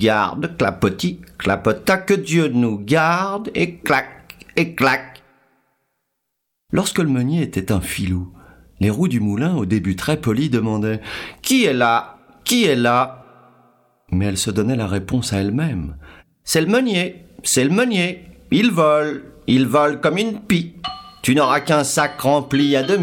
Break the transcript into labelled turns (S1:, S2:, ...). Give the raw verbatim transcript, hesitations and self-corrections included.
S1: Garde, clapotis, clapota, que Dieu nous garde, et clac, et clac. Lorsque le meunier était un filou, les roues du moulin, au début très polies, demandaient « Qui est là ? Qui est là ?» Mais elle se donnait la réponse à elle-même. « C'est le meunier, c'est le meunier. Il vole, il vole comme une pie. Tu n'auras qu'un sac rempli à demi. »